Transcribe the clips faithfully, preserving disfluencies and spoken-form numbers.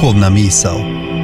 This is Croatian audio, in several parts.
Duhovna misao.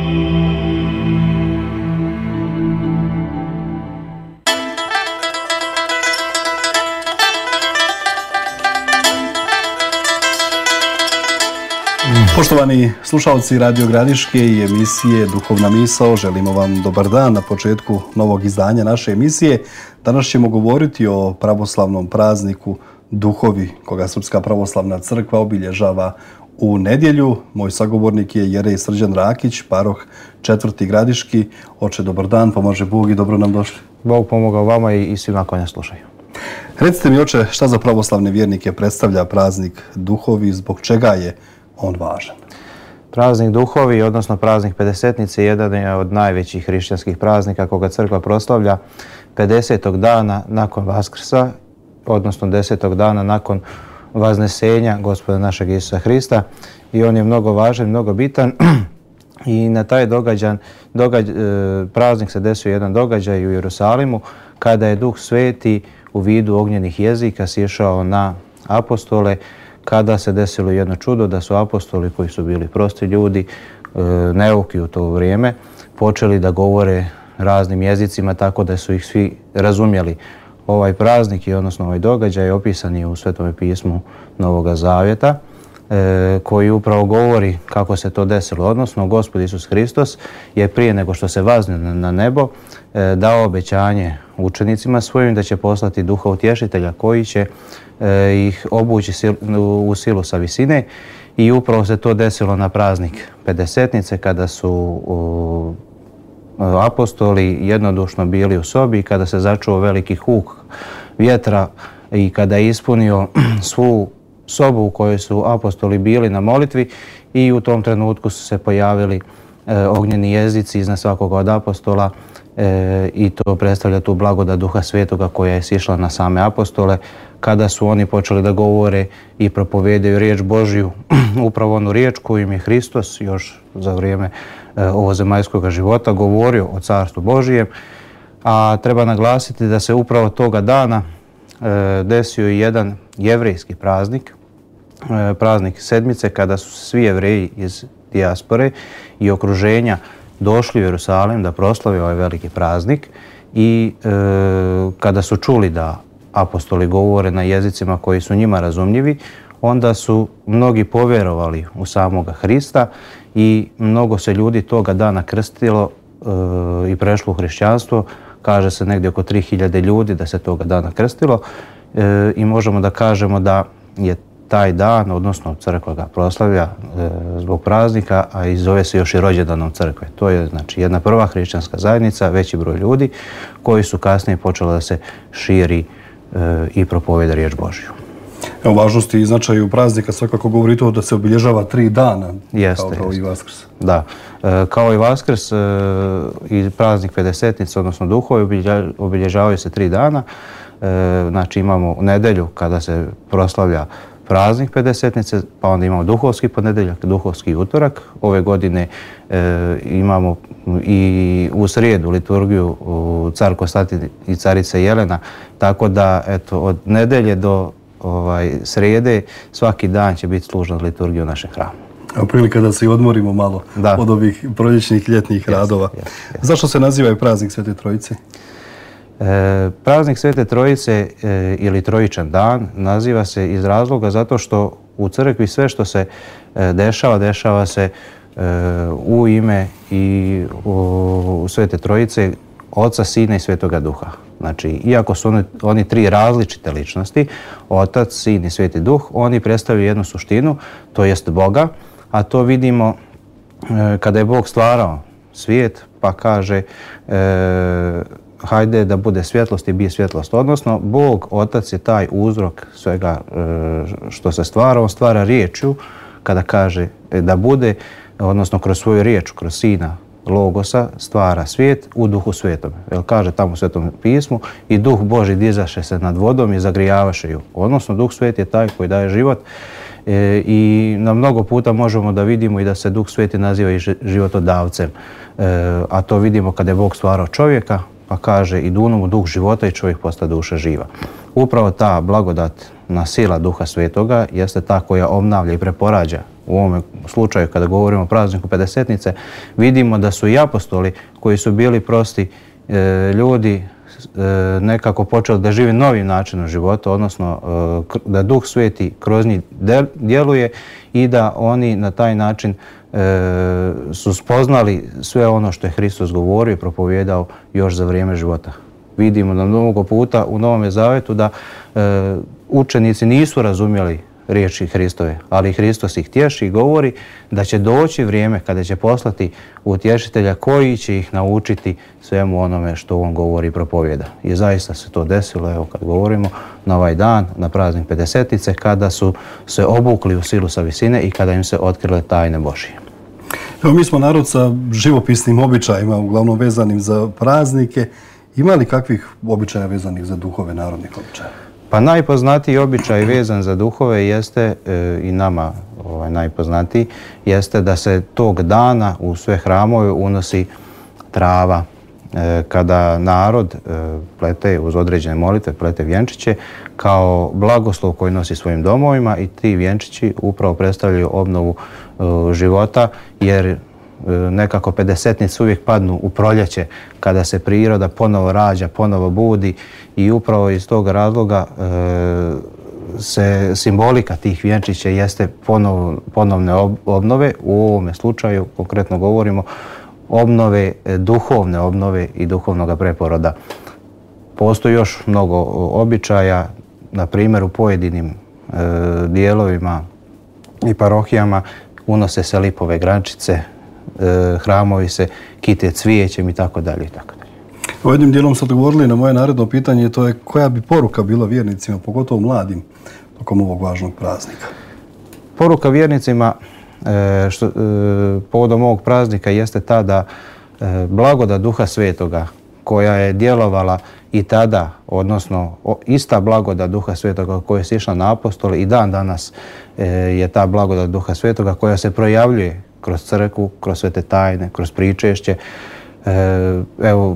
Poštovani slušalci Radio Gradiške i emisije Duhovna misao, želimo vam dobar dan na početku novog izdanja naše emisije. Danas ćemo govoriti o pravoslavnom prazniku Duhovi, koga Srpska pravoslavna crkva obilježava u nedjelju. Moj sagovornik je Jerej Srđan Rakić, paroh četvrti Gradiški. Oče, dobar dan, pomaže Bog i dobro nam došli. Bog pomogao vama i svima koji nas slušaju. Recite mi, oče, šta za pravoslavne vjernike predstavlja praznik Duhovi, zbog čega je on važan? Praznik Duhovi, odnosno praznik Pedesetnice, jedan je od najvećih hrišćanskih praznika koga crkva proslavlja pedesetog dana nakon Vaskrsa, odnosno desetog dana nakon vaznesenja Gospoda našeg Isusa Hrista, i on je mnogo važan, mnogo bitan. I na taj događan, događ, praznik se desio jedan događaj u Jerusalimu kada je Duh Sveti u vidu ognjenih jezika sješao na apostole, kada se desilo jedno čudo da su apostoli, koji su bili prosti ljudi, neuki u to vrijeme, počeli da govore raznim jezicima tako da su ih svi razumjeli. Ovaj praznik i odnosno ovaj događaj opisan je u Svetome pismu Novoga Zavjeta, koji upravo govori kako se to desilo. Odnosno, Gospod Isus Hristos je prije nego što se vazne na nebo dao obećanje učenicima svojim da će poslati Duha Utješitelja koji će ih obući u silu sa visine, i upravo se to desilo na praznik Pedesetnice kada su apostoli jednodušno bili u sobi, kada se začuo veliki huk vjetra i kada je ispunio svu sobu u kojoj su apostoli bili na molitvi, i u tom trenutku su se pojavili e, ognjeni jezici iznad svakoga od apostola, e, i to predstavlja tu blagodat Duha Svetoga koja je sišla na same apostole kada su oni počeli da govore i propovedaju riječ Božju, upravo onu riječ koju im je Hristos još za vrijeme e, ovozemaljskog života govorio o Carstvu Božijem. A treba naglasiti da se upravo toga dana e, desio i jedan jevrejski praznik, e, praznik Sedmice, kada su svi Jevreji iz dijaspore i okruženja došli u Jerusalim da proslave ovaj veliki praznik, i e, kada su čuli da apostoli govore na jezicima koji su njima razumljivi, onda su mnogi povjerovali u samoga Hrista i mnogo se ljudi toga dana krstilo e, i prešlo u hrišćanstvo. Kaže se negdje oko tri hiljade ljudi da se toga dana krstilo, e, i možemo da kažemo da je taj dan, odnosno crkva ga proslavlja e, zbog praznika, a i zove se još i rođendanom crkve. To je znači jedna prva hrišćanska zajednica, veći broj ljudi koji su kasnije počeli da se širi e, i propoveda riječ Božju. O važnosti i značaju praznika svakako govori to da se obilježava tri dana, jeste, kao, kao jeste. i Vaskrs. Da, e, kao i Vaskrs e, i praznik Pedesetnice, odnosno Duhovi, obilježavaju se tri dana. E, znači imamo nedjelju kada se proslavlja praznik Pedesetnice, pa onda imamo duhovski ponedjeljak, duhovski utorak. Ove godine e, imamo i u srijedu liturgiju u Car Konstantin i Carice Jelena, tako da eto, od nedjelje do ovaj, srijede svaki dan će biti služna liturgija u našem hramu. Evo prilika da se i odmorimo malo da. od ovih proljećnih ljetnih yes, radova. Yes, yes. Zašto se naziva praznik Svete Trojice? E, praznik Svete Trojice e, ili Trojičan dan naziva se iz razloga zato što u crkvi sve što se e, dešava, dešava se e, u ime i u, u Svete Trojice, Oca, Sina i Svetoga Duha. Znači, iako su oni, oni tri različite ličnosti, Otac, Sin i Sveti Duh, oni predstavljaju jednu suštinu, to jest Boga, a to vidimo e, kada je Bog stvarao svijet, pa kaže e, hajde da bude svjetlost i bi svjetlost. Odnosno, Bog, Otac, je taj uzrok svega e, što se stvara. On stvara riječju kada kaže da bude, odnosno kroz svoju riječ, kroz Sina, Logosa, stvara svijet u Duhu Svetom. Jer kaže tamo u Svetom pismu, i Duh Božji dizaše se nad vodom i zagrijavaše ju. Odnosno, Duh Svet je taj koji daje život, e, i na mnogo puta možemo da vidimo i da se Duh Sveti naziva i životodavcem. E, a to vidimo kada je Bog stvarao čovjeka, pa kaže i duno mu duh života i čovjek posta duša živa. Upravo ta blagodatna sila Duha Svetoga jeste ta koja obnavlja i preporađa u ovom slučaju kada govorimo o prazniku Pedesetnice, vidimo da su i apostoli koji su bili prosti e, ljudi e, nekako počeli da žive novim načinom života, odnosno e, da Duh Sveti kroz njih djeluje i da oni na taj način e, su spoznali sve ono što je Hristos govorio i propovijedao još za vrijeme života. Vidimo na mnogo puta u Novome Zavetu da e, učenici nisu razumjeli riječi Hristove, ali Hristos ih tješi i govori da će doći vrijeme kada će poslati utješitelja koji će ih naučiti svemu onome što on govori i propovijeda. I zaista se to desilo, evo kad govorimo na ovaj dan, na praznik Pedesetnice, kada su se obukli u silu sa visine i kada im se otkrile tajne Božije. Evo, mi smo narod sa živopisnim običajima, uglavnom vezanim za praznike. Ima li kakvih običaja vezanih za duhove, narodnih običaja? Pa najpoznatiji običaj vezan za duhove jeste, e, i nama ovaj, najpoznatiji, jeste da se tog dana u sve hramove unosi trava. E, kada narod e, plete uz određene molitve, plete vjenčiće kao blagoslov koji nosi svojim domovima i ti vjenčići upravo predstavljaju obnovu e, života, jer nekako pedesetnice uvijek padnu u proljeće kada se priroda ponovo rađa, ponovo budi i upravo iz tog razloga e, se simbolika tih vjenčića jeste ponov, ponovne obnove. U ovome slučaju konkretno govorimo obnove, duhovne obnove i duhovnog preporoda. Postoji još mnogo običaja, na primjer u pojedinim e, dijelovima i parohijama unose se lipove grančice, hramovi se kite cvijećem i tako dalje i tako dalje. U jednim dijelom ste odgovorili na moje naredno pitanje, to je koja bi poruka bila vjernicima, pogotovo mladim, tokom ovog važnog praznika? Poruka vjernicima e, što, e, povodom ovog praznika jeste ta da e, blagodat Duha Svetoga koja je djelovala i tada, odnosno o, ista blagodat Duha Svetoga koja je sišla na apostole i dan danas e, je ta blagodat Duha Svetoga koja se projavljuje kroz crkvu, kroz svete tajne, kroz pričešće. E, evo,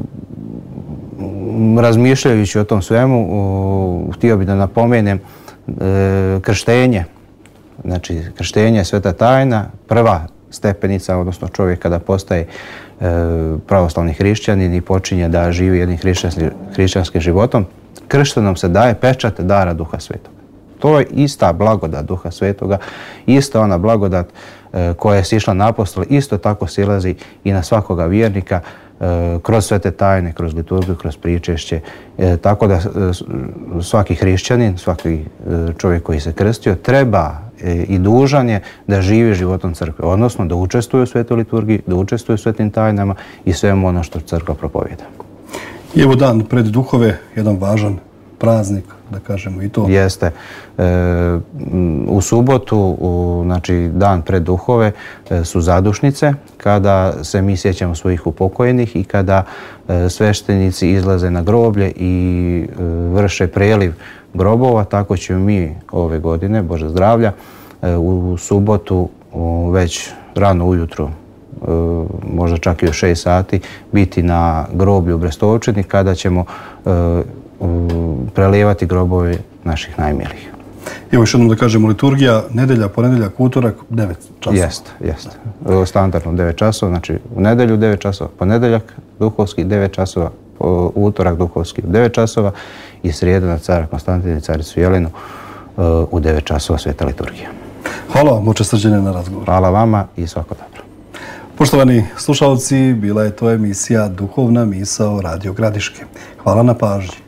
razmišljajući o tom svemu, o, htio bih da napomenem e, krštenje. Znači, krštenje je sveta tajna, prva stepenica, odnosno čovjek kada postaje e, pravoslavni hrišćanin i počinje da živi jednim hrišćanskim životom, krštenom se daje pečat dara Duha Svetoga. To je ista blagodat Duha Svetoga, ista ona blagodat e, koja je sišla na apostole, isto tako silazi i na svakoga vjernika e, kroz svete tajne, kroz liturgiju, kroz pričešće. E, tako da e, svaki hrišćanin, svaki e, čovjek koji se krstio treba e, i dužan je da živi životom crkve, odnosno da učestvuje u svetoj liturgiji, da učestvuje u svetim tajnama i svemu ono što crkva propovijeda. I evo dan pred duhove, jedan važan praznik, da kažemo i to. Jeste. E, u subotu, u, znači dan pred duhove, e, su zadušnice, kada se mi sjećamo svojih upokojenih i kada e, sveštenici izlaze na groblje i e, vrše preliv grobova. Tako ćemo mi ove godine, Bože zdravlja, e, u subotu u, već rano ujutro, e, možda čak i u šest sati, biti na groblju u Brestovčini kada ćemo e, prelijevati grobove naših najmilijih. Evo još jednom da kažemo, liturgija, nedelja, ponedjeljak, utorak, devet časova. Jeste, jeste. Standardno devet časova, znači u nedelju devet časova, ponedjeljak duhovski devet časova, utorak duhovski u devet časova i srijeda na cara Konstantina i caricu Jelenu u devet časova sveta liturgija. Hvala vam, Oče Srđane, na razgovor. Hvala vama i svako dobro. Poštovani slušalci, bila je to emisija Duhovna misao Radio Gradiške. Hvala na pažnji.